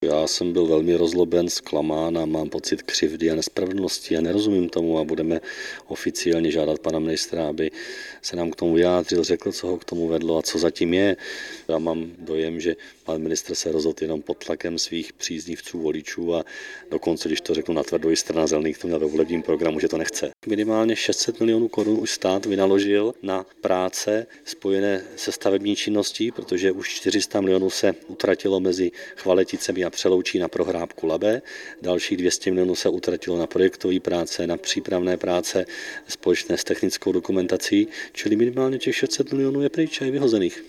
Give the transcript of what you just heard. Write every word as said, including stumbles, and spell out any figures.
Já jsem byl velmi rozloben, zklamán a mám pocit křivdy a nespravedlnosti a nerozumím tomu a budeme oficiálně žádat pana ministra, aby se nám k tomu vyjádřil, řekl, co ho k tomu vedlo a co zatím je. Já mám dojem, že pan ministr se rozhodl jenom pod tlakem svých příznivců, voličů a dokonce, když to řeknu natvrdo, i strana Zelených to měla ve volebním programu, že to nechce. Minimálně šest set milionů korun už stát vynaložil na práce spojené se stavební činností, protože už čtyři sta milionů se utratilo mezi Chvaleticemi a Přeloučí na prohrádku Labe. Dalších dvě stě milionů se utratilo na projektové práce, na přípravné práce společné s technickou dokumentací, čili minimálně těch šest set milionů je pryč a je vyhozených.